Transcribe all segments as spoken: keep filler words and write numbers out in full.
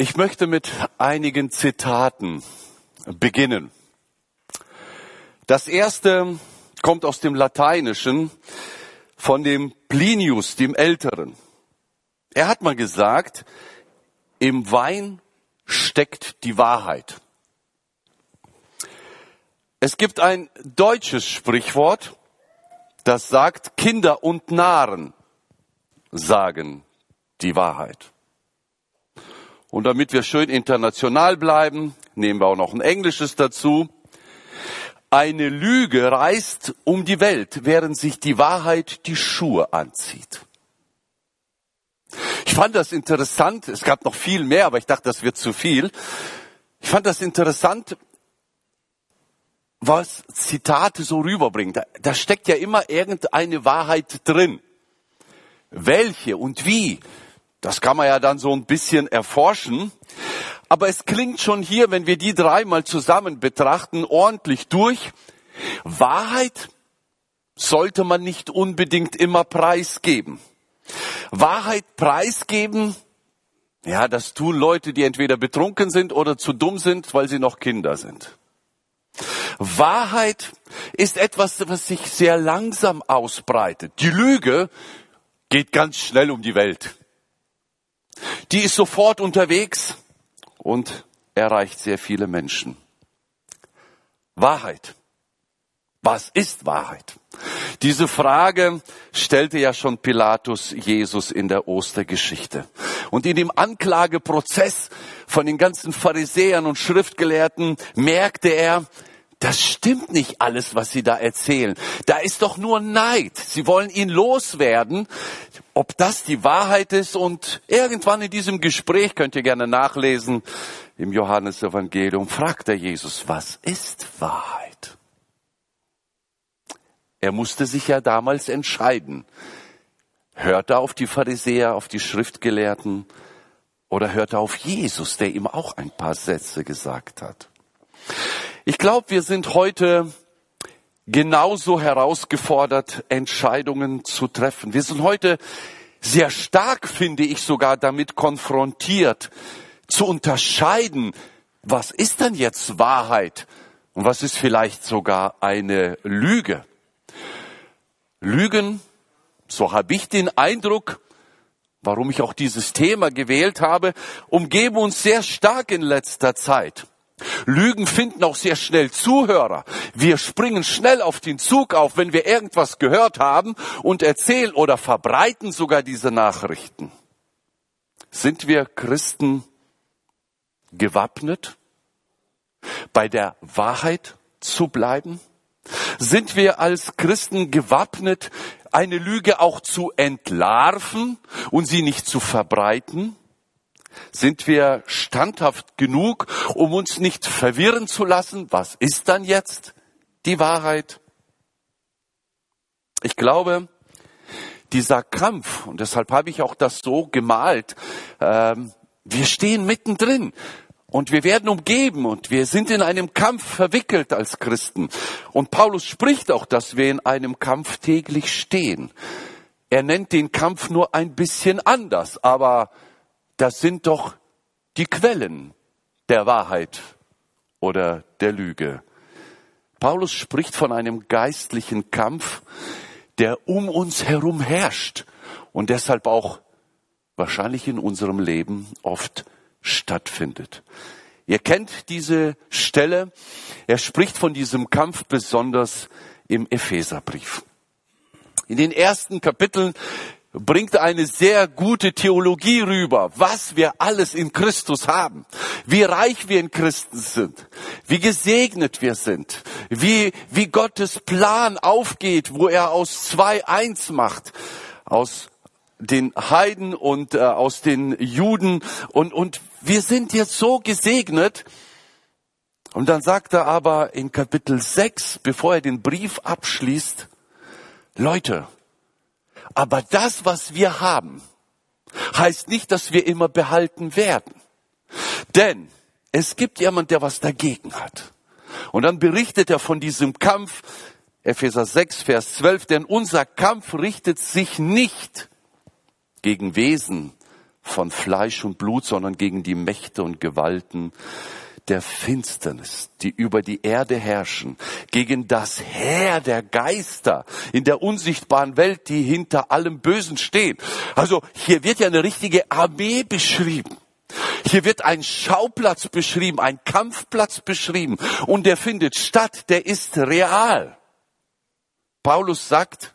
Ich möchte mit einigen Zitaten beginnen. Das erste kommt aus dem Lateinischen von dem Plinius, dem Älteren. Er hat mal gesagt, im Wein steckt die Wahrheit. Es gibt ein deutsches Sprichwort, das sagt, Kinder und Narren sagen die Wahrheit. Und damit wir schön international bleiben, nehmen wir auch noch ein englisches dazu. Eine Lüge reist um die Welt, während sich die Wahrheit die Schuhe anzieht. Ich fand das interessant, es gab noch viel mehr, aber ich dachte, das wird zu viel. Ich fand das interessant, was Zitate so rüberbringen. Da, da steckt ja immer irgendeine Wahrheit drin. Welche und wie, das kann man ja dann so ein bisschen erforschen. Aber es klingt schon hier, wenn wir die dreimal zusammen betrachten, ordentlich durch. Wahrheit sollte man nicht unbedingt immer preisgeben. Wahrheit preisgeben, ja, das tun Leute, die entweder betrunken sind oder zu dumm sind, weil sie noch Kinder sind. Wahrheit ist etwas, was sich sehr langsam ausbreitet. Die Lüge geht ganz schnell um die Welt. Die ist sofort unterwegs und erreicht sehr viele Menschen. Wahrheit. Was ist Wahrheit? Diese Frage stellte ja schon Pilatus Jesus in der Ostergeschichte. Und in dem Anklageprozess von den ganzen Pharisäern und Schriftgelehrten merkte er, das stimmt nicht alles, was sie da erzählen. Da ist doch nur Neid. Sie wollen ihn loswerden. Ob das die Wahrheit ist, und irgendwann in diesem Gespräch, könnt ihr gerne nachlesen, im Johannesevangelium, fragt er Jesus, was ist Wahrheit? Er musste sich ja damals entscheiden. Hört er auf die Pharisäer, auf die Schriftgelehrten, oder hört er auf Jesus, der ihm auch ein paar Sätze gesagt hat? Ich glaube, wir sind heute genauso herausgefordert, Entscheidungen zu treffen. Wir sind heute sehr stark, finde ich, sogar damit konfrontiert, zu unterscheiden, was ist denn jetzt Wahrheit und was ist vielleicht sogar eine Lüge. Lügen, so habe ich den Eindruck, warum ich auch dieses Thema gewählt habe, umgeben uns sehr stark in letzter Zeit. Lügen finden auch sehr schnell Zuhörer. Wir springen schnell auf den Zug auf, wenn wir irgendwas gehört haben, und erzählen oder verbreiten sogar diese Nachrichten. Sind wir Christen gewappnet, bei der Wahrheit zu bleiben? Sind wir als Christen gewappnet, eine Lüge auch zu entlarven und sie nicht zu verbreiten? Sind wir standhaft genug, um uns nicht verwirren zu lassen? Was ist dann jetzt die Wahrheit? Ich glaube, dieser Kampf, und deshalb habe ich auch das so gemalt, ähm, wir stehen mittendrin und wir werden umgeben und wir sind in einem Kampf verwickelt als Christen. Und Paulus spricht auch, dass wir in einem Kampf täglich stehen. Er nennt den Kampf nur ein bisschen anders, aber das sind doch die Quellen der Wahrheit oder der Lüge. Paulus spricht von einem geistlichen Kampf, der um uns herum herrscht und deshalb auch wahrscheinlich in unserem Leben oft stattfindet. Ihr kennt diese Stelle. Er spricht von diesem Kampf besonders im Epheserbrief. In den ersten Kapiteln bringt eine sehr gute Theologie rüber, was wir alles in Christus haben, wie reich wir in Christus sind, wie gesegnet wir sind, wie, wie Gottes Plan aufgeht, wo er aus zwei eins macht, aus den Heiden und äh, aus den Juden, und, und wir sind jetzt so gesegnet. Und dann sagt er aber in Kapitel sechs, bevor er den Brief abschließt, Leute, aber das, was wir haben, heißt nicht, dass wir immer behalten werden. Denn es gibt jemand, der was dagegen hat. Und dann berichtet er von diesem Kampf, Epheser sechs, Vers zwölf, denn unser Kampf richtet sich nicht gegen Wesen, von Fleisch und Blut, sondern gegen die Mächte und Gewalten der Finsternis, die über die Erde herrschen, gegen das Heer der Geister in der unsichtbaren Welt, die hinter allem Bösen stehen. Also hier wird ja eine richtige Armee beschrieben. Hier wird ein Schauplatz beschrieben, ein Kampfplatz beschrieben und der findet statt, der ist real. Paulus sagt,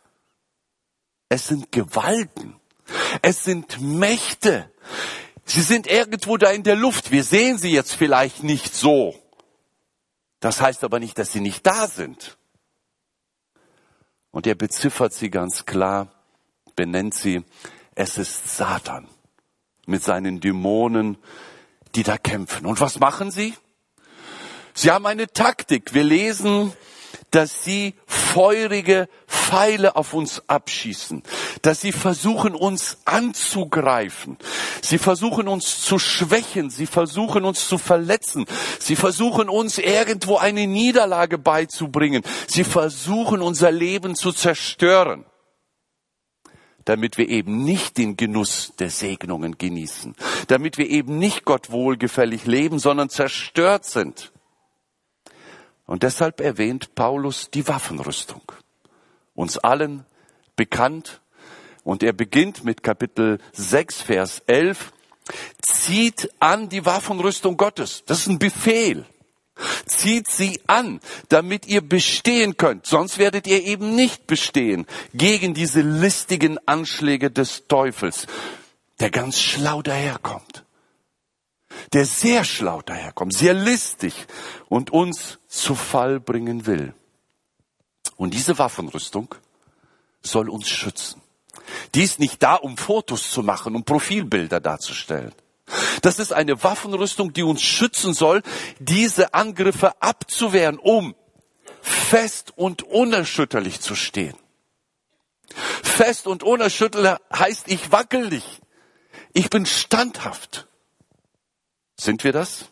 es sind Gewalten, es sind Mächte. Sie sind irgendwo da in der Luft. Wir sehen sie jetzt vielleicht nicht so. Das heißt aber nicht, dass sie nicht da sind. Und er beziffert sie ganz klar, benennt sie, es ist Satan mit seinen Dämonen, die da kämpfen. Und was machen sie? Sie haben eine Taktik. Wir lesen, dass sie feurige Pfeile auf uns abschießen, dass sie versuchen, uns anzugreifen. Sie versuchen, uns zu schwächen. Sie versuchen, uns zu verletzen. Sie versuchen, uns irgendwo eine Niederlage beizubringen. Sie versuchen, unser Leben zu zerstören, damit wir eben nicht den Genuss der Segnungen genießen, damit wir eben nicht Gott wohlgefällig leben, sondern zerstört sind. Und deshalb erwähnt Paulus die Waffenrüstung. Uns allen bekannt. Und er beginnt mit Kapitel sechs, Vers elf. Zieht an die Waffenrüstung Gottes. Das ist ein Befehl. Zieht sie an, damit ihr bestehen könnt. Sonst werdet ihr eben nicht bestehen gegen diese listigen Anschläge des Teufels, der ganz schlau daherkommt. Der sehr schlau daherkommt, sehr listig und uns zu Fall bringen will. Und diese Waffenrüstung soll uns schützen. Die ist nicht da, um Fotos zu machen, um Profilbilder darzustellen. Das ist eine Waffenrüstung, die uns schützen soll, diese Angriffe abzuwehren, um fest und unerschütterlich zu stehen. Fest und unerschütterlich heißt, ich wackel nicht. Ich bin standhaft. Sind wir das?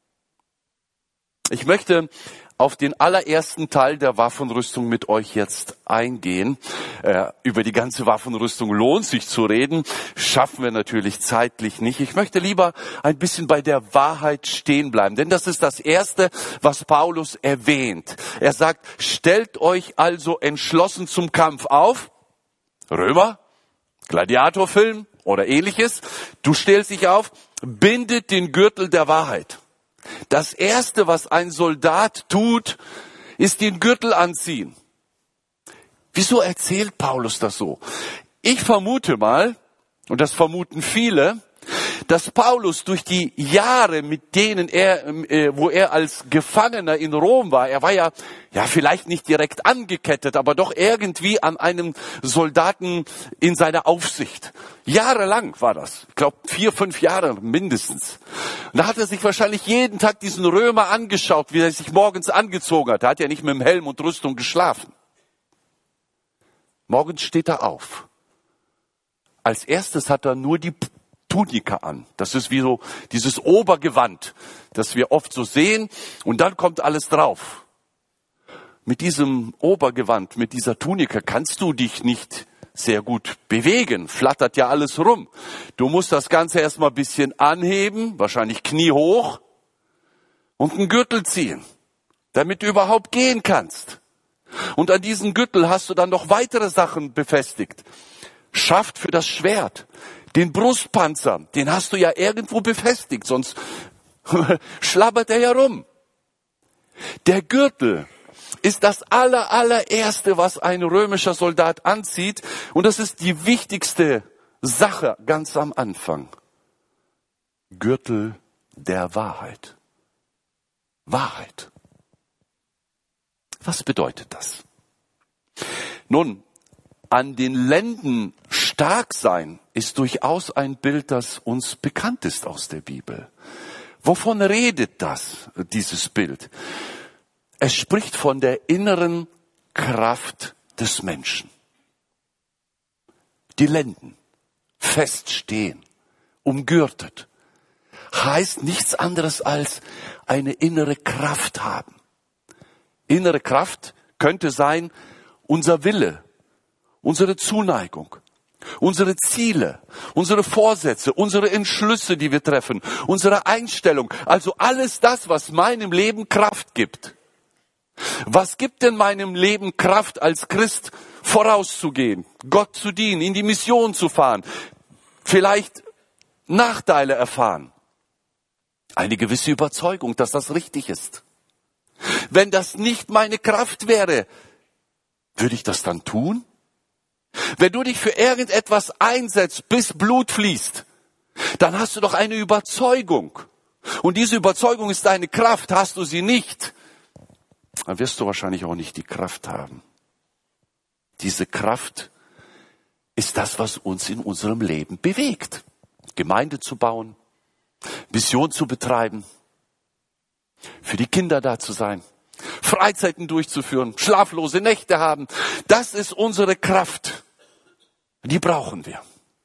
Ich möchte auf den allerersten Teil der Waffenrüstung mit euch jetzt eingehen. Äh, über die ganze Waffenrüstung lohnt sich zu reden, schaffen wir natürlich zeitlich nicht. Ich möchte lieber ein bisschen bei der Wahrheit stehen bleiben, denn das ist das Erste, was Paulus erwähnt. Er sagt, stellt euch also entschlossen zum Kampf auf. Römer, Gladiatorfilm oder ähnliches. Du stellst dich auf, bindet den Gürtel der Wahrheit. Das Erste, was ein Soldat tut, ist den Gürtel anziehen. Wieso erzählt Paulus das so? Ich vermute mal, und das vermuten viele, dass Paulus durch die Jahre, mit denen er, äh, wo er als Gefangener in Rom war, er war ja, ja vielleicht nicht direkt angekettet, aber doch irgendwie an einem Soldaten in seiner Aufsicht. Jahrelang war das. Ich glaube, vier, fünf Jahre mindestens. Und da hat er sich wahrscheinlich jeden Tag diesen Römer angeschaut, wie er sich morgens angezogen hat. Er hat ja nicht mit dem Helm und Rüstung geschlafen. Morgens steht er auf. Als erstes hat er nur die Tunika an. Das ist wie so dieses Obergewand, das wir oft so sehen. Und dann kommt alles drauf. Mit diesem Obergewand, mit dieser Tunika kannst du dich nicht sehr gut bewegen. Flattert ja alles rum. Du musst das Ganze erstmal ein bisschen anheben, wahrscheinlich kniehoch, und einen Gürtel ziehen, damit du überhaupt gehen kannst. Und an diesen Gürtel hast du dann noch weitere Sachen befestigt. Schaft für das Schwert. Den Brustpanzer, den hast du ja irgendwo befestigt, sonst schlabbert er herum. Der Gürtel ist das aller, allererste, was ein römischer Soldat anzieht. Und das ist die wichtigste Sache ganz am Anfang. Gürtel der Wahrheit. Wahrheit. Was bedeutet das? Nun, an den Lenden stark sein ist durchaus ein Bild, das uns bekannt ist aus der Bibel. Wovon redet das, dieses Bild? Es spricht von der inneren Kraft des Menschen. Die Lenden, feststehen, umgürtet, heißt nichts anderes als eine innere Kraft haben. Innere Kraft könnte sein unser Wille, unsere Zuneigung, Unsere Ziele, unsere Vorsätze, unsere Entschlüsse, die wir treffen, unsere Einstellung, also alles das, was meinem Leben Kraft gibt. Was gibt denn meinem Leben Kraft als Christ, vorauszugehen, Gott zu dienen, in die Mission zu fahren, vielleicht Nachteile erfahren? Eine gewisse Überzeugung, dass das richtig ist. Wenn das nicht meine Kraft wäre, würde ich das dann tun? Wenn du dich für irgendetwas einsetzt, bis Blut fließt, dann hast du doch eine Überzeugung. Und diese Überzeugung ist deine Kraft. Hast du sie nicht, dann wirst du wahrscheinlich auch nicht die Kraft haben. Diese Kraft ist das, was uns in unserem Leben bewegt. Gemeinde zu bauen, Mission zu betreiben, für die Kinder da zu sein, Freizeiten durchzuführen, schlaflose Nächte haben. Das ist unsere Kraft. Die brauchen wir.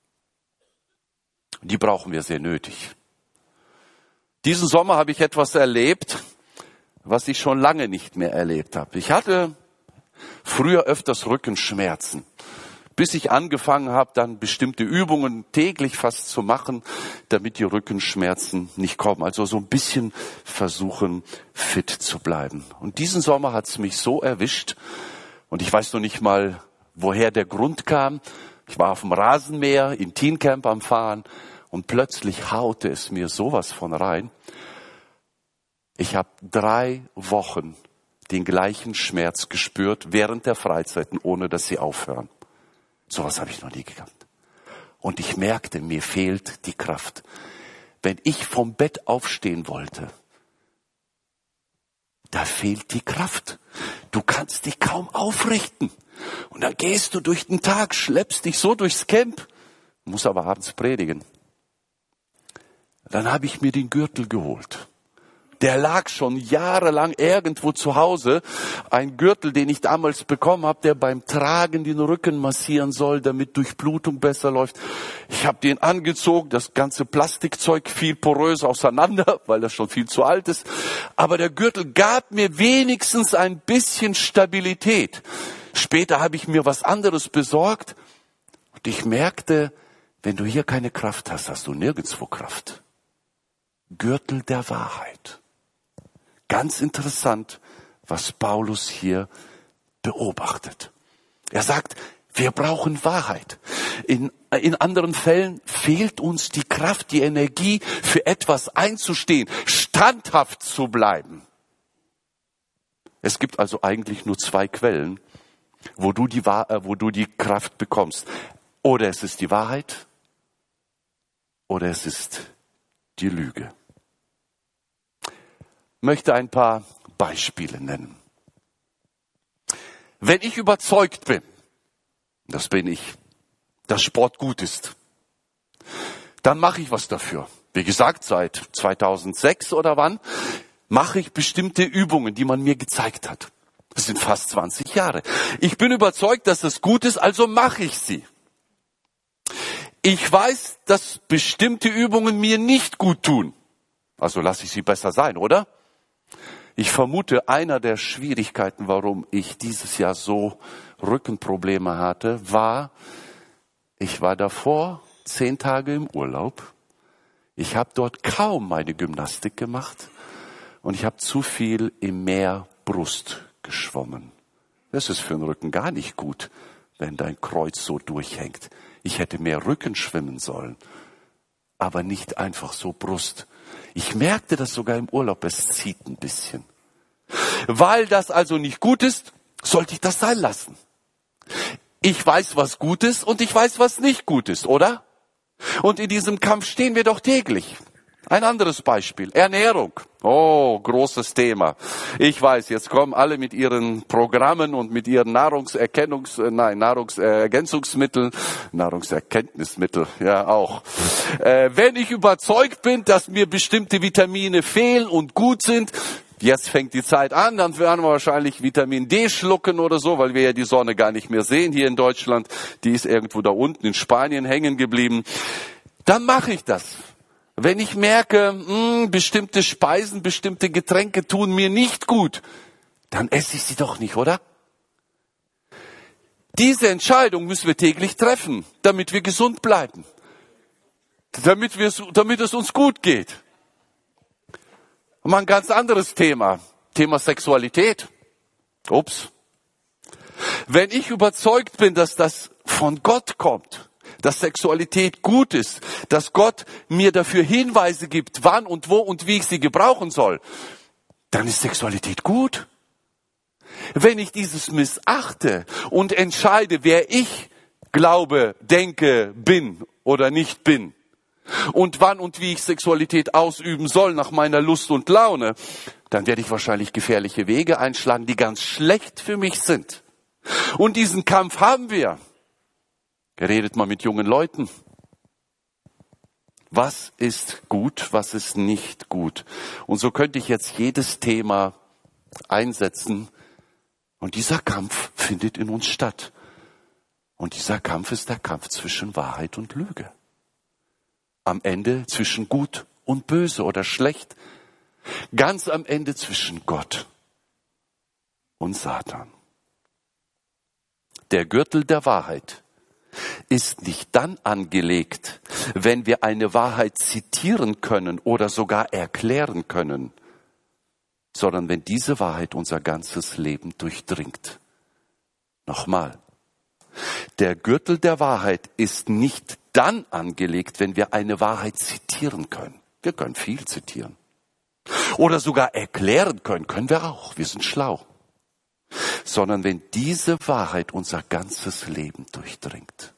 Die brauchen wir sehr nötig. Diesen Sommer habe ich etwas erlebt, was ich schon lange nicht mehr erlebt habe. Ich hatte früher öfters Rückenschmerzen, bis ich angefangen habe, dann bestimmte Übungen täglich fast zu machen, damit die Rückenschmerzen nicht kommen. Also so ein bisschen versuchen, fit zu bleiben. Und diesen Sommer hat es mich so erwischt, und ich weiß noch nicht mal, woher der Grund kam. Ich war auf dem Rasenmäher in Teencamp am Fahren und plötzlich haute es mir sowas von rein. Ich habe drei Wochen den gleichen Schmerz gespürt während der Freizeiten, ohne dass sie aufhören. Sowas habe ich noch nie gehabt. Und ich merkte, mir fehlt die Kraft. Wenn ich vom Bett aufstehen wollte, da fehlt die Kraft. Du kannst dich kaum aufrichten. Und dann gehst du durch den Tag, schleppst dich so durchs Camp, musst aber abends predigen. Dann habe ich mir den Gürtel geholt. Der lag schon jahrelang irgendwo zu Hause. Ein Gürtel, den ich damals bekommen habe, der beim Tragen den Rücken massieren soll, damit Durchblutung besser läuft. Ich habe den angezogen, das ganze Plastikzeug fiel porös auseinander, weil das schon viel zu alt ist. Aber der Gürtel gab mir wenigstens ein bisschen Stabilität. Später habe ich mir was anderes besorgt und ich merkte, wenn du hier keine Kraft hast, hast du nirgendwo Kraft. Gürtel der Wahrheit. Ganz interessant, was Paulus hier beobachtet. Er sagt, wir brauchen Wahrheit. In, in anderen Fällen fehlt uns die Kraft, die Energie, für etwas einzustehen, standhaft zu bleiben. Es gibt also eigentlich nur zwei Quellen, wo du die, wo du die Kraft bekommst. Oder es ist die Wahrheit, oder es ist die Lüge. Ich möchte ein paar Beispiele nennen. Wenn ich überzeugt bin, das bin ich, dass Sport gut ist, dann mache ich was dafür. Wie gesagt, seit zweitausendsechs oder wann, mache ich bestimmte Übungen, die man mir gezeigt hat. Das sind fast zwanzig Jahre. Ich bin überzeugt, dass es gut ist, also mache ich sie. Ich weiß, dass bestimmte Übungen mir nicht gut tun. Also lasse ich sie besser sein, oder? Ich vermute, einer der Schwierigkeiten, warum ich dieses Jahr so Rückenprobleme hatte, war, ich war davor zehn Tage im Urlaub. Ich habe dort kaum meine Gymnastik gemacht und ich habe zu viel im Meer Brust geschwommen. Das ist für den Rücken gar nicht gut, wenn dein Kreuz so durchhängt. Ich hätte mehr Rücken schwimmen sollen, aber nicht einfach so Brust. Ich merkte das sogar im Urlaub, es zieht ein bisschen. Weil das also nicht gut ist, sollte ich das sein lassen. Ich weiß, was gut ist und ich weiß, was nicht gut ist, oder? Und in diesem Kampf stehen wir doch täglich. Ein anderes Beispiel, Ernährung. Oh, großes Thema. Ich weiß, jetzt kommen alle mit ihren Programmen und mit ihren Nahrungserkennungs-, nein, Nahrungsergänzungsmitteln, Nahrungserkenntnismittel, ja auch. Äh, wenn ich überzeugt bin, dass mir bestimmte Vitamine fehlen und gut sind, jetzt fängt die Zeit an, dann werden wir wahrscheinlich Vitamin D schlucken oder so, weil wir ja die Sonne gar nicht mehr sehen hier in Deutschland. Die ist irgendwo da unten in Spanien hängen geblieben. Dann mache ich das. Wenn ich merke, mh, bestimmte Speisen, bestimmte Getränke tun mir nicht gut, dann esse ich sie doch nicht, oder? Diese Entscheidung müssen wir täglich treffen, damit wir gesund bleiben, damit wir, damit es uns gut geht. Und mal ein ganz anderes Thema, Thema Sexualität. Ups. Wenn ich überzeugt bin, dass das von Gott kommt, dass Sexualität gut ist, dass Gott mir dafür Hinweise gibt, wann und wo und wie ich sie gebrauchen soll, dann ist Sexualität gut. Wenn ich dieses missachte und entscheide, wer ich glaube, denke, bin oder nicht bin und wann und wie ich Sexualität ausüben soll nach meiner Lust und Laune, dann werde ich wahrscheinlich gefährliche Wege einschlagen, die ganz schlecht für mich sind. Und diesen Kampf haben wir. Redet mal mit jungen Leuten. Was ist gut, was ist nicht gut? Und so könnte ich jetzt jedes Thema einsetzen. Und dieser Kampf findet in uns statt. Und dieser Kampf ist der Kampf zwischen Wahrheit und Lüge. Am Ende zwischen gut und böse oder schlecht. Ganz am Ende zwischen Gott und Satan. Der Gürtel der Wahrheit ist nicht dann angelegt, wenn wir eine Wahrheit zitieren können oder sogar erklären können, sondern wenn diese Wahrheit unser ganzes Leben durchdringt. Nochmal. Der Gürtel der Wahrheit ist nicht dann angelegt, wenn wir eine Wahrheit zitieren können. Wir können viel zitieren. Oder sogar erklären können, können wir auch. Wir sind schlau. Sondern wenn diese Wahrheit unser ganzes Leben durchdringt.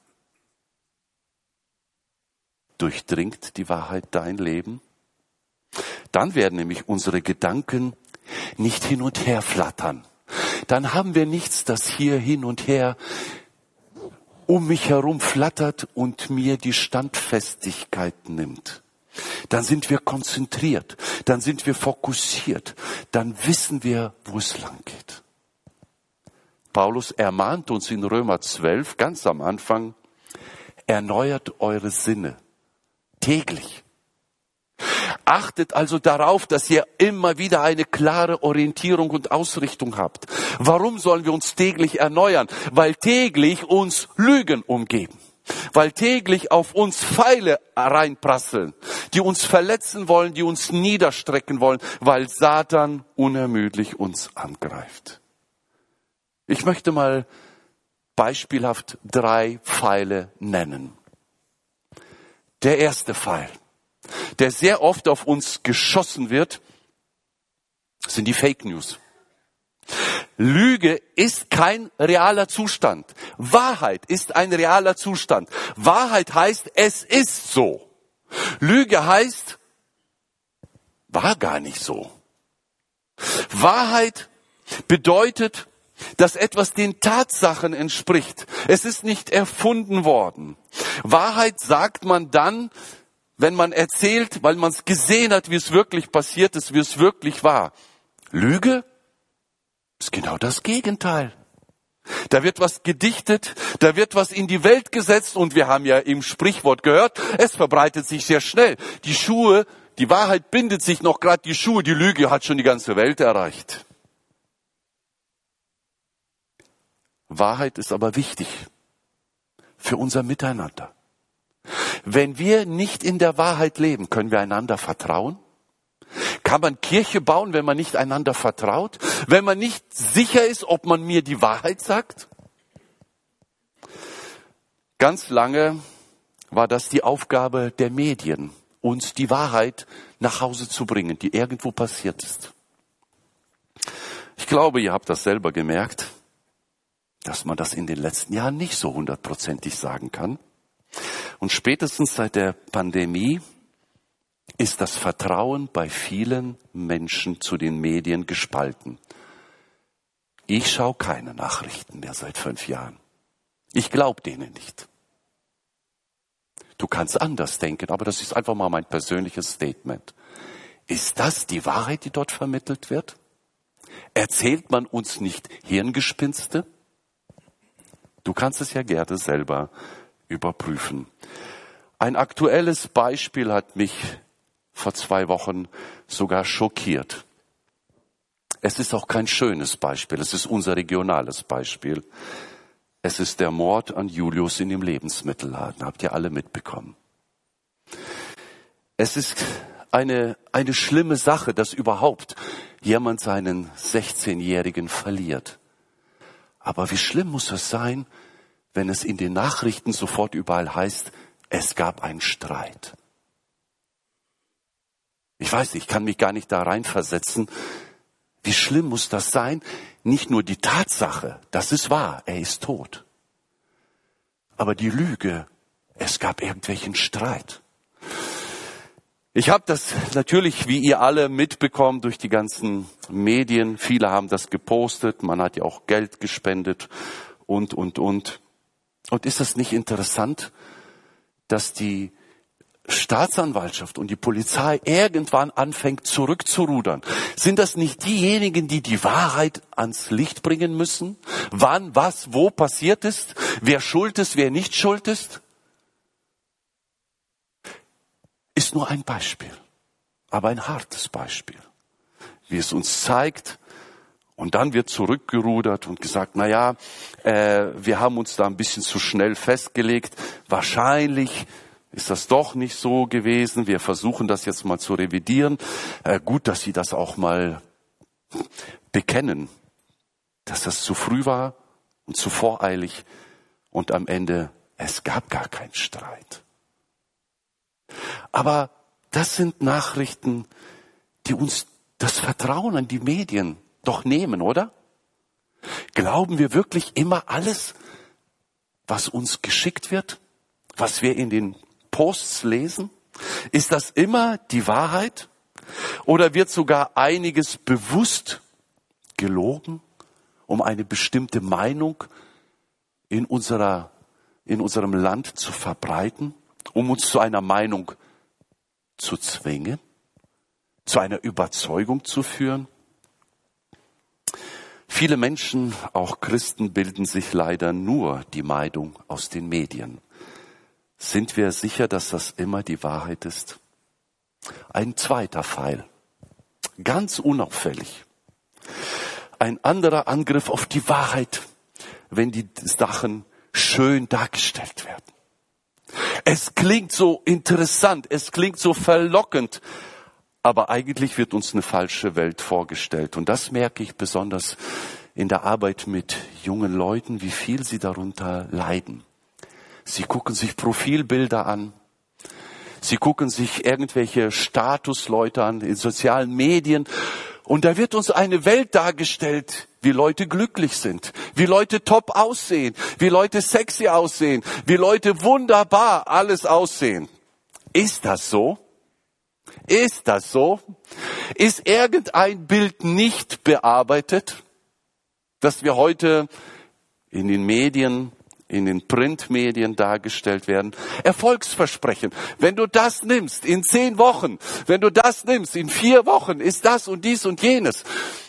Durchdringt die Wahrheit dein Leben? Dann werden nämlich unsere Gedanken nicht hin und her flattern. Dann haben wir nichts, das hier hin und her um mich herum flattert und mir die Standfestigkeit nimmt. Dann sind wir konzentriert, dann sind wir fokussiert, dann wissen wir, wo es lang geht. Paulus ermahnt uns in Römer zwölf, ganz am Anfang, erneuert eure Sinne täglich. Achtet also darauf, dass ihr immer wieder eine klare Orientierung und Ausrichtung habt. Warum sollen wir uns täglich erneuern? Weil täglich uns Lügen umgeben. Weil täglich auf uns Pfeile reinprasseln, die uns verletzen wollen, die uns niederstrecken wollen, weil Satan unermüdlich uns angreift. Ich möchte mal beispielhaft drei Pfeile nennen. Der erste Pfeil, der sehr oft auf uns geschossen wird, sind die Fake News. Lüge ist kein realer Zustand. Wahrheit ist ein realer Zustand. Wahrheit heißt, es ist so. Lüge heißt, war gar nicht so. Wahrheit bedeutet, dass etwas den Tatsachen entspricht. Es ist nicht erfunden worden. Wahrheit sagt man dann, wenn man erzählt, weil man es gesehen hat, wie es wirklich passiert ist, wie es wirklich war. Lüge ist genau das Gegenteil. Da wird was gedichtet, da wird was in die Welt gesetzt und wir haben ja im Sprichwort gehört, es verbreitet sich sehr schnell. Die Schuhe, die Wahrheit bindet sich noch gerade die Schuhe, die Lüge hat schon die ganze Welt erreicht. Wahrheit ist aber wichtig für unser Miteinander. Wenn wir nicht in der Wahrheit leben, können wir einander vertrauen? Kann man Kirche bauen, wenn man nicht einander vertraut? Wenn man nicht sicher ist, ob man mir die Wahrheit sagt? Ganz lange war das die Aufgabe der Medien, uns die Wahrheit nach Hause zu bringen, die irgendwo passiert ist. Ich glaube, ihr habt das selber gemerkt, dass man das in den letzten Jahren nicht so hundertprozentig sagen kann. Und spätestens seit der Pandemie ist das Vertrauen bei vielen Menschen zu den Medien gespalten. Ich schaue keine Nachrichten mehr seit fünf Jahren. Ich glaube denen nicht. Du kannst anders denken, aber das ist einfach mal mein persönliches Statement. Ist das die Wahrheit, die dort vermittelt wird? Erzählt man uns nicht Hirngespinste? Du kannst es ja gerne selber überprüfen. Ein aktuelles Beispiel hat mich vor zwei Wochen sogar schockiert. Es ist auch kein schönes Beispiel, es ist unser regionales Beispiel. Es ist der Mord an Julius in dem Lebensmittelladen. Habt ihr alle mitbekommen? Es ist eine, eine schlimme Sache, dass überhaupt jemand seinen sechzehnjährigen verliert. Aber wie schlimm muss es sein, wenn es in den Nachrichten sofort überall heißt, es gab einen Streit. Ich weiß nicht, ich kann mich gar nicht da reinversetzen. Wie schlimm muss das sein? Nicht nur die Tatsache, das ist wahr, er ist tot. Aber die Lüge, es gab irgendwelchen Streit. Ich habe das natürlich, wie ihr alle, mitbekommen durch die ganzen Medien. Viele haben das gepostet, man hat ja auch Geld gespendet und, und, und. Und ist es nicht interessant, dass die Staatsanwaltschaft und die Polizei irgendwann anfängt zurückzurudern? Sind das nicht diejenigen, die die Wahrheit ans Licht bringen müssen? Wann, was, wo passiert ist? Wer schuld ist, wer nicht schuld ist? Ist nur ein Beispiel, aber ein hartes Beispiel, wie es uns zeigt. Und dann wird zurückgerudert und gesagt, na ja, äh, wir haben uns da ein bisschen zu schnell festgelegt. Wahrscheinlich ist das doch nicht so gewesen. Wir versuchen das jetzt mal zu revidieren. Äh, gut, dass Sie das auch mal bekennen, dass das zu früh war und zu voreilig. Und am Ende, es gab gar keinen Streit. Aber das sind Nachrichten, die uns das Vertrauen an die Medien doch nehmen, oder? Glauben wir wirklich immer alles, was uns geschickt wird, was wir in den Posts lesen? Ist das immer die Wahrheit? Oder wird sogar einiges bewusst gelogen, um eine bestimmte Meinung in unserer, in unserem Land zu verbreiten, um uns zu einer Meinung zu zwingen, zu einer Überzeugung zu führen? Viele Menschen, auch Christen, bilden sich leider nur die Meinung aus den Medien. Sind wir sicher, dass das immer die Wahrheit ist? Ein zweiter Pfeil, ganz unauffällig. Ein anderer Angriff auf die Wahrheit, wenn die Sachen schön dargestellt werden. Es klingt so interessant, es klingt so verlockend, aber eigentlich wird uns eine falsche Welt vorgestellt. Und das merke ich besonders in der Arbeit mit jungen Leuten, wie viel sie darunter leiden. Sie gucken sich Profilbilder an. Sie gucken sich irgendwelche Statusleute an in sozialen Medien. Und da wird uns eine Welt dargestellt, wie Leute glücklich sind, wie Leute top aussehen, wie Leute sexy aussehen, wie Leute wunderbar alles aussehen. Ist das so? Ist das so? Ist irgendein Bild nicht bearbeitet, das wir heute in den Medien, in den Printmedien dargestellt werden? Erfolgsversprechen. Wenn du das nimmst in zehn Wochen, wenn du das nimmst in vier Wochen, ist das und dies und jenes.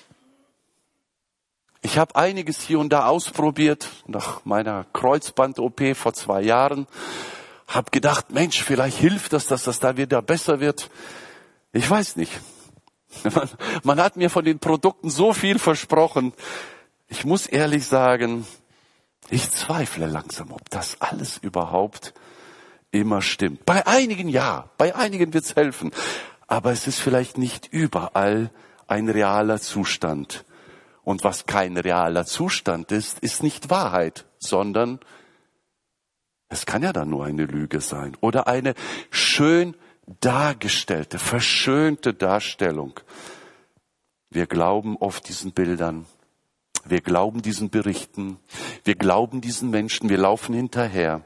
Ich habe einiges hier und da ausprobiert nach meiner Kreuzband-O P vor zwei Jahren. Hab gedacht, Mensch, vielleicht hilft das, dass das da wieder besser wird. Ich weiß nicht. Man, man hat mir von den Produkten so viel versprochen. Ich muss ehrlich sagen, ich zweifle langsam, ob das alles überhaupt immer stimmt. Bei einigen ja, bei einigen wird's helfen. Aber es ist vielleicht nicht überall ein realer Zustand. Und was kein realer Zustand ist, ist nicht Wahrheit, sondern es kann ja dann nur eine Lüge sein oder eine schön dargestellte, verschönte Darstellung. Wir glauben oft diesen Bildern, wir glauben diesen Berichten, wir glauben diesen Menschen, wir laufen hinterher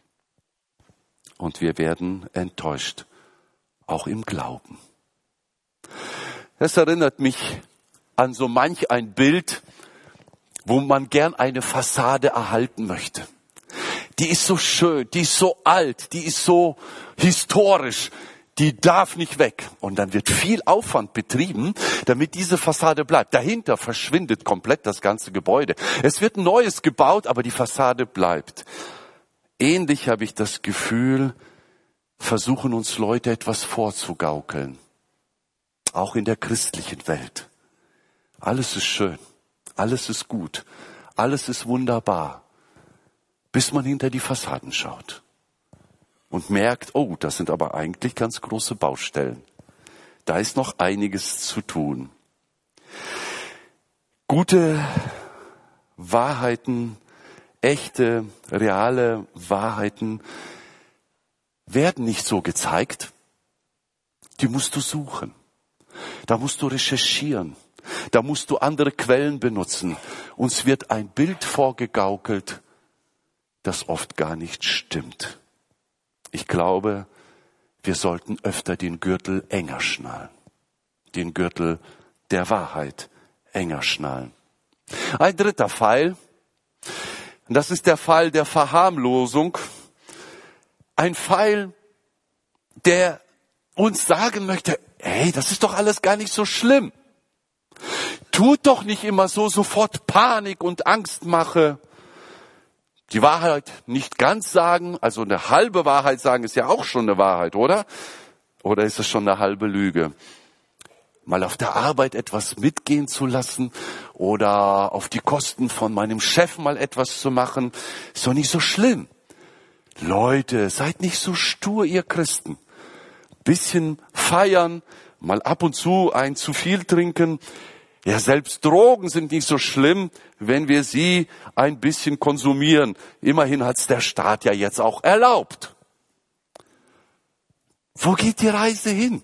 und wir werden enttäuscht, auch im Glauben. Das erinnert mich an so manch ein Bild, wo man gern eine Fassade erhalten möchte. Die ist so schön, die ist so alt, die ist so historisch, die darf nicht weg. Und dann wird viel Aufwand betrieben, damit diese Fassade bleibt. Dahinter verschwindet komplett das ganze Gebäude. Es wird ein neues gebaut, aber die Fassade bleibt. Ähnlich habe ich das Gefühl, versuchen uns Leute etwas vorzugaukeln. Auch in der christlichen Welt. Alles ist schön, alles ist gut, alles ist wunderbar. bis man hinter die Fassaden schaut und merkt, oh, das sind aber eigentlich ganz große Baustellen. Da ist noch einiges zu tun. Gute Wahrheiten, echte, reale Wahrheiten werden nicht so gezeigt. Die musst du suchen. Da musst du recherchieren. Da musst du andere Quellen benutzen. Uns wird ein Bild vorgegaukelt, das oft gar nicht stimmt. Ich glaube, wir sollten öfter den Gürtel enger schnallen. Den Gürtel der Wahrheit enger schnallen. Ein dritter Pfeil, und das ist der Pfeil der Verharmlosung. Ein Pfeil, der uns sagen möchte, hey, das ist doch alles gar nicht so schlimm. Tut doch nicht immer so sofort Panik und Angstmache. Die Wahrheit nicht ganz sagen, also eine halbe Wahrheit sagen, ist ja auch schon eine Wahrheit, oder? Oder ist es schon eine halbe Lüge? Mal auf der Arbeit etwas mitgehen zu lassen oder auf die Kosten von meinem Chef mal etwas zu machen, ist doch nicht so schlimm. Leute, seid nicht so stur, ihr Christen. Bisschen feiern, mal ab und zu ein zu viel trinken. Ja, selbst Drogen sind nicht so schlimm, wenn wir sie ein bisschen konsumieren. Immerhin hat's der Staat ja jetzt auch erlaubt. Wo geht die Reise hin?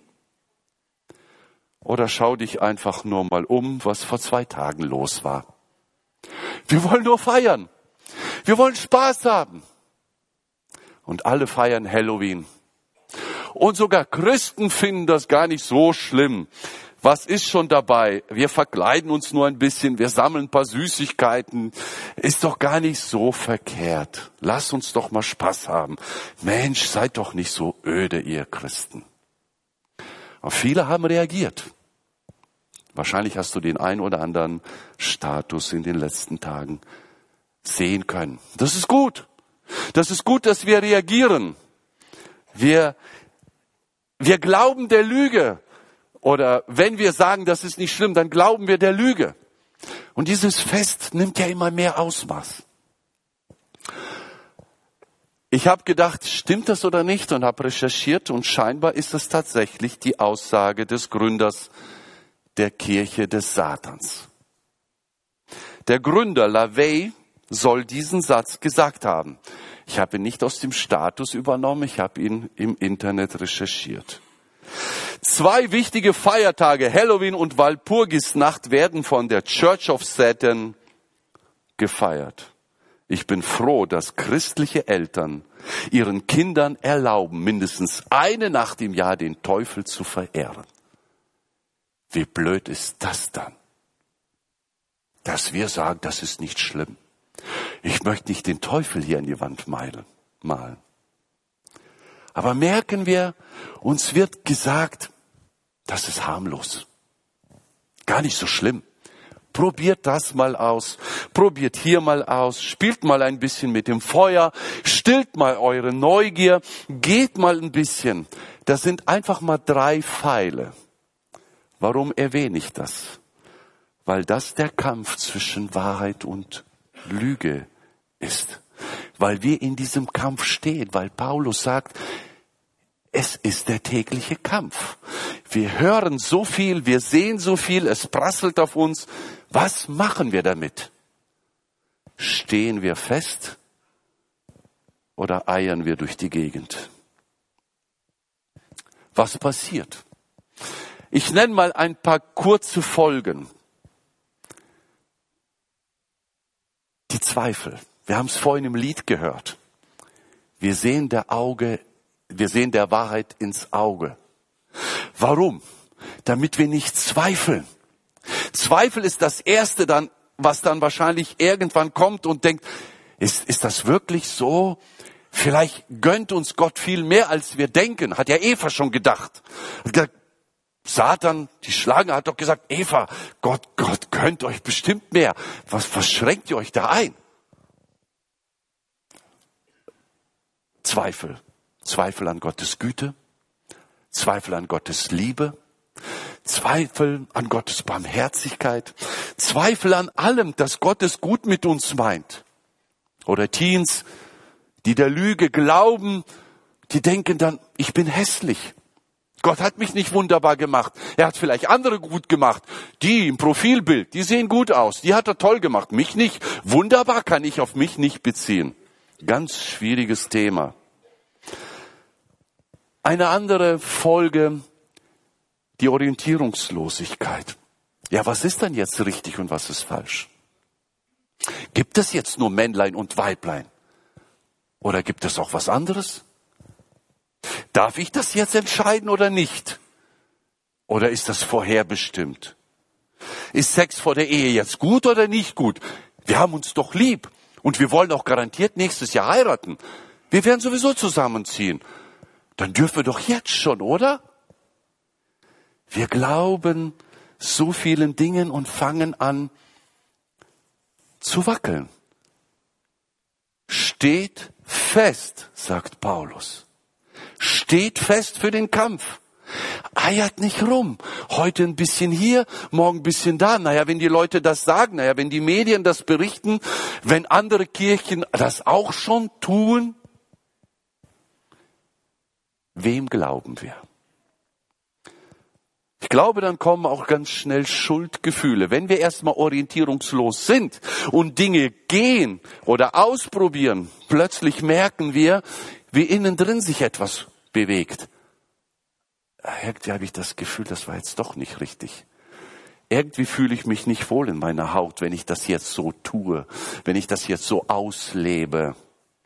Oder schau dich einfach nur mal um, was vor zwei Tagen los war. Wir wollen nur feiern. Wir wollen Spaß haben. Und alle feiern Halloween. Und sogar Christen finden das gar nicht so schlimm. Was ist schon dabei? Wir verkleiden uns nur ein bisschen, wir sammeln ein paar Süßigkeiten. Ist doch gar nicht so verkehrt. Lass uns doch mal Spaß haben. Mensch, seid doch nicht so öde, ihr Christen. Und viele haben reagiert. Wahrscheinlich hast du den ein oder anderen Status in den letzten Tagen sehen können. Das ist gut. Das ist gut, dass wir reagieren. Wir, wir glauben der Lüge. Oder wenn wir sagen, das ist nicht schlimm, dann glauben wir der Lüge. Und dieses Fest nimmt ja immer mehr Ausmaß. Ich habe gedacht, stimmt das oder nicht? Und habe recherchiert und scheinbar ist es tatsächlich die Aussage des Gründers der Kirche des Satans. Der Gründer LaVey soll diesen Satz gesagt haben. Ich habe ihn nicht aus dem Status übernommen, ich habe ihn im Internet recherchiert. Zwei wichtige Feiertage, Halloween und Walpurgisnacht, werden von der Church of Satan gefeiert. Ich bin froh, dass christliche Eltern ihren Kindern erlauben, mindestens eine Nacht im Jahr den Teufel zu verehren. Wie blöd ist das dann? Dass wir sagen, das ist nicht schlimm. Ich möchte nicht den Teufel hier an die Wand malen. Aber merken wir, uns wird gesagt, das ist harmlos. Gar nicht so schlimm. Probiert das mal aus. Probiert hier mal aus. Spielt mal ein bisschen mit dem Feuer. Stillt mal eure Neugier. Geht mal ein bisschen. Das sind einfach mal drei Pfeile. Warum erwähne ich das? Weil das der Kampf zwischen Wahrheit und Lüge ist. Weil wir in diesem Kampf stehen. Weil Paulus sagt, es ist der tägliche Kampf. Wir hören so viel, wir sehen so viel, es prasselt auf uns. Was machen wir damit? Stehen wir fest oder eiern wir durch die Gegend? Was passiert? Ich nenne mal ein paar kurze Folgen. Die Zweifel. Wir haben es vorhin im Lied gehört. Wir sehen der Auge, wir sehen der Wahrheit ins Auge. Warum? Damit wir nicht zweifeln. Zweifel ist das Erste dann, was dann wahrscheinlich irgendwann kommt und denkt, ist, ist das wirklich so? Vielleicht gönnt uns Gott viel mehr, als wir denken. Hat ja Eva schon gedacht. Satan, die Schlange, hat doch gesagt, Eva, Gott, Gott gönnt euch bestimmt mehr. Was, was schränkt ihr euch da ein? Zweifel. Zweifel an Gottes Güte. Zweifel an Gottes Liebe. Zweifel an Gottes Barmherzigkeit. Zweifel an allem, dass Gott es gut mit uns meint. Oder Teens, die der Lüge glauben, die denken dann, ich bin hässlich. Gott hat mich nicht wunderbar gemacht. Er hat vielleicht andere gut gemacht. Die im Profilbild, die sehen gut aus. Die hat er toll gemacht. Mich nicht. Wunderbar kann ich auf mich nicht beziehen. Ganz schwieriges Thema. Eine andere Folge, die Orientierungslosigkeit. Ja, was ist denn jetzt richtig und was ist falsch? Gibt es jetzt nur Männlein und Weiblein? Oder gibt es auch was anderes? Darf ich das jetzt entscheiden oder nicht? Oder ist das vorherbestimmt? Ist Sex vor der Ehe jetzt gut oder nicht gut? Wir haben uns doch lieb und wir wollen auch garantiert nächstes Jahr heiraten. Wir werden sowieso zusammenziehen. Dann dürfen wir doch jetzt schon, oder? Wir glauben so vielen Dingen und fangen an zu wackeln. Steht fest, sagt Paulus. Steht fest für den Kampf. Eiert nicht rum. Heute ein bisschen hier, morgen ein bisschen da. Naja, wenn die Leute das sagen, naja, wenn die Medien das berichten, wenn andere Kirchen das auch schon tun, wem glauben wir? Ich glaube, dann kommen auch ganz schnell Schuldgefühle. Wenn wir erstmal orientierungslos sind und Dinge gehen oder ausprobieren, plötzlich merken wir, wie innen drin sich etwas bewegt. Irgendwie habe ich das Gefühl, das war jetzt doch nicht richtig. Irgendwie fühle ich mich nicht wohl in meiner Haut, wenn ich das jetzt so tue, wenn ich das jetzt so auslebe.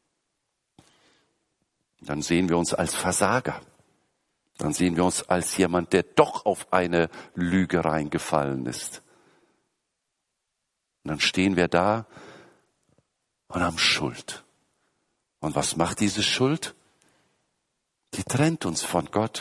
Dann sehen wir uns als Versager. Dann sehen wir uns als jemand, der doch auf eine Lüge reingefallen ist. Und dann stehen wir da und haben Schuld. Und was macht diese Schuld? Die trennt uns von Gott.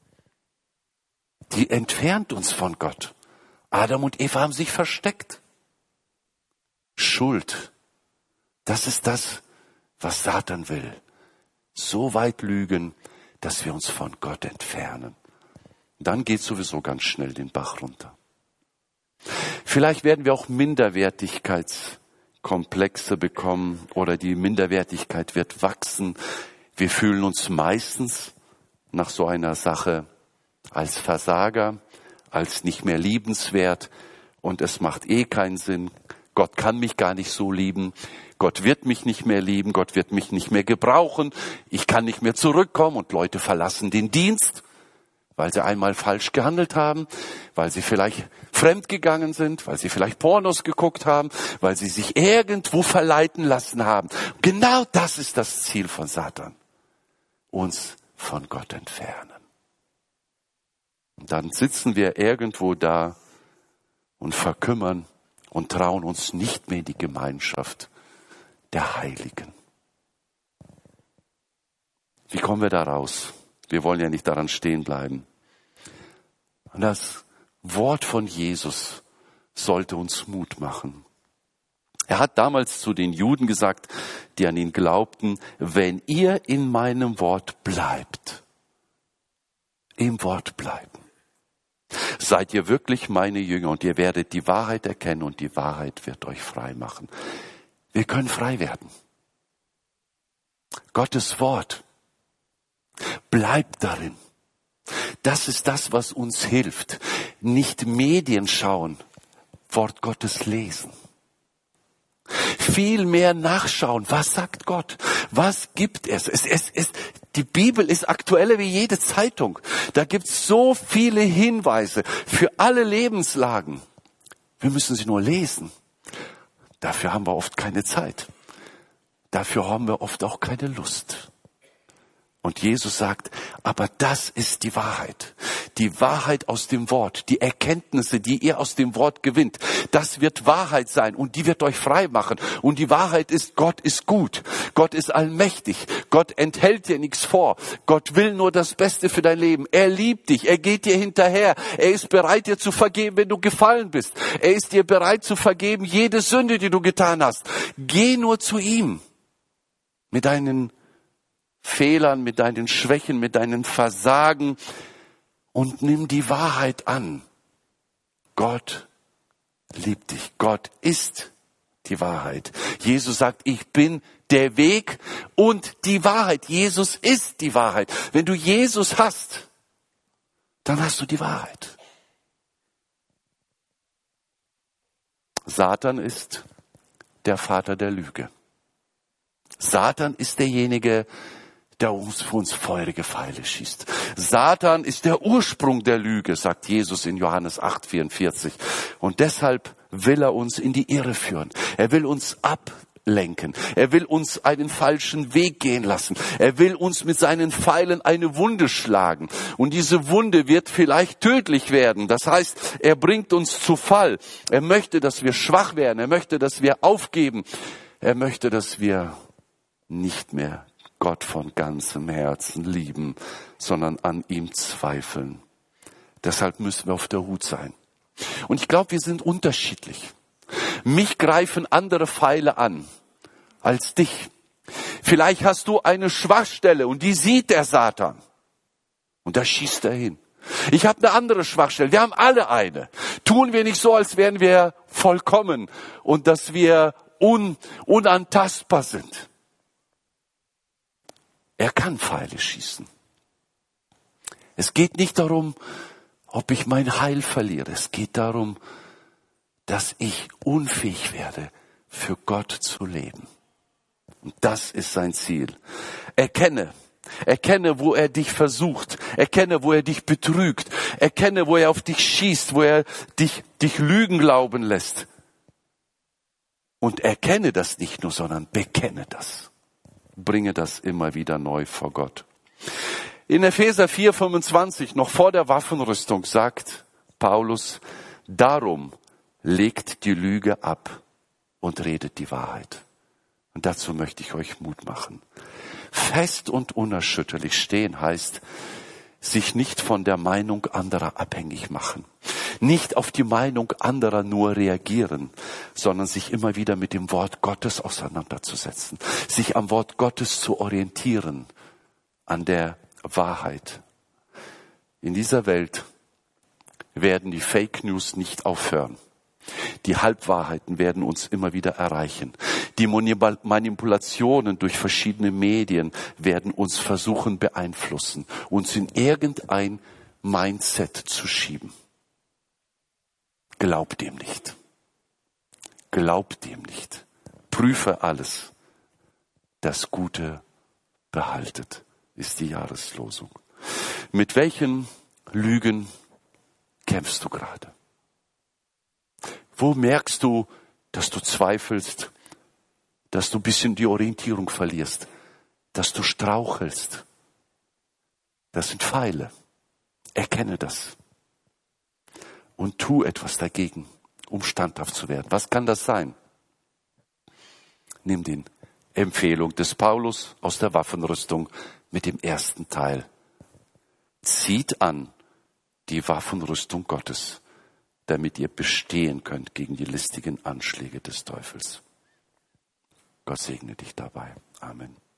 Die entfernt uns von Gott. Adam und Eva haben sich versteckt. Schuld, das ist das, was Satan will. So weit lügen, dass wir uns von Gott entfernen. Dann geht sowieso ganz schnell den Bach runter. Vielleicht werden wir auch Minderwertigkeitskomplexe bekommen oder die Minderwertigkeit wird wachsen. Wir fühlen uns meistens nach so einer Sache als Versager, als nicht mehr liebenswert und es macht eh keinen Sinn. Gott kann mich gar nicht so lieben. Gott wird mich nicht mehr lieben. Gott wird mich nicht mehr gebrauchen. Ich kann nicht mehr zurückkommen und Leute verlassen den Dienst, weil sie einmal falsch gehandelt haben, weil sie vielleicht fremdgegangen sind, weil sie vielleicht Pornos geguckt haben, weil sie sich irgendwo verleiten lassen haben. Genau das ist das Ziel von Satan. Uns von Gott entfernen. Und dann sitzen wir irgendwo da und verkümmern und trauen uns nicht mehr in die Gemeinschaft der Heiligen. Wie kommen wir da raus? Wir wollen ja nicht daran stehen bleiben. Und das Wort von Jesus sollte uns Mut machen. Er hat damals zu den Juden gesagt, die an ihn glaubten, wenn ihr in meinem Wort bleibt, im Wort bleiben, seid ihr wirklich meine Jünger und ihr werdet die Wahrheit erkennen und die Wahrheit wird euch frei machen. Wir können frei werden. Gottes Wort bleibt darin. Das ist das, was uns hilft. Nicht Medien schauen, Wort Gottes lesen. Viel mehr nachschauen. Was sagt Gott? Was gibt es? Es, es, es die Bibel ist aktueller wie jede Zeitung. Da gibt es so viele Hinweise für alle Lebenslagen. Wir müssen sie nur lesen. Dafür haben wir oft keine Zeit. Dafür haben wir oft auch keine Lust. Und Jesus sagt, aber das ist die Wahrheit. Die Wahrheit aus dem Wort, die Erkenntnisse, die ihr aus dem Wort gewinnt, das wird Wahrheit sein und die wird euch frei machen. Und die Wahrheit ist, Gott ist gut. Gott ist allmächtig. Gott enthält dir nichts vor. Gott will nur das Beste für dein Leben. Er liebt dich. Er geht dir hinterher. Er ist bereit, dir zu vergeben, wenn du gefallen bist. Er ist dir bereit zu vergeben, jede Sünde, die du getan hast. Geh nur zu ihm mit deinen Fehlern, mit deinen Schwächen, mit deinen Versagen und nimm die Wahrheit an. Gott liebt dich. Gott ist die Wahrheit. Jesus sagt, ich bin der Weg und die Wahrheit. Jesus ist die Wahrheit. Wenn du Jesus hast, dann hast du die Wahrheit. Satan ist der Vater der Lüge. Satan ist derjenige, der uns für uns feurige Pfeile schießt. Satan ist der Ursprung der Lüge, sagt Jesus in Johannes acht vierundvierzig. Und deshalb will er uns in die Irre führen. Er will uns ablenken. Er will uns einen falschen Weg gehen lassen. Er will uns mit seinen Pfeilen eine Wunde schlagen. Und diese Wunde wird vielleicht tödlich werden. Das heißt, er bringt uns zu Fall. Er möchte, dass wir schwach werden. Er möchte, dass wir aufgeben. Er möchte, dass wir nicht mehr Gott von ganzem Herzen lieben, sondern an ihm zweifeln. Deshalb müssen wir auf der Hut sein. Und ich glaube, wir sind unterschiedlich. Mich greifen andere Pfeile an als dich. Vielleicht hast du eine Schwachstelle und die sieht der Satan. Und da schießt er hin. Ich habe eine andere Schwachstelle. Wir haben alle eine. Tun wir nicht so, als wären wir vollkommen und dass wir un, unantastbar sind. Er kann Pfeile schießen. Es geht nicht darum, ob ich mein Heil verliere. Es geht darum, dass ich unfähig werde, für Gott zu leben. Und das ist sein Ziel. Erkenne, erkenne, wo er dich versucht. Erkenne, wo er dich betrügt. Erkenne, wo er auf dich schießt, wo er dich, dich Lügen glauben lässt. Und erkenne das nicht nur, sondern bekenne das. Bringe das immer wieder neu vor Gott. In Epheser vier fünfundzwanzig, noch vor der Waffenrüstung, sagt Paulus, darum legt die Lüge ab und redet die Wahrheit. Und dazu möchte ich euch Mut machen. Fest und unerschütterlich stehen heißt, sich nicht von der Meinung anderer abhängig machen. Nicht auf die Meinung anderer nur reagieren, sondern sich immer wieder mit dem Wort Gottes auseinanderzusetzen. Sich am Wort Gottes zu orientieren, an der Wahrheit. In dieser Welt werden die Fake News nicht aufhören. Die Halbwahrheiten werden uns immer wieder erreichen. Die Manipulationen durch verschiedene Medien werden uns versuchen beeinflussen, uns in irgendein Mindset zu schieben. Glaub dem nicht. Glaub dem nicht. Prüfe alles. Das Gute behaltet, ist die Jahreslosung. Mit welchen Lügen kämpfst du gerade? Wo merkst du, dass du zweifelst, dass du ein bisschen die Orientierung verlierst, dass du strauchelst? Das sind Pfeile. Erkenne das. Und tu etwas dagegen, um standhaft zu werden. Was kann das sein? Nimm die Empfehlung des Paulus aus der Waffenrüstung mit dem ersten Teil. Zieht an die Waffenrüstung Gottes, damit ihr bestehen könnt gegen die listigen Anschläge des Teufels. Gott segne dich dabei. Amen.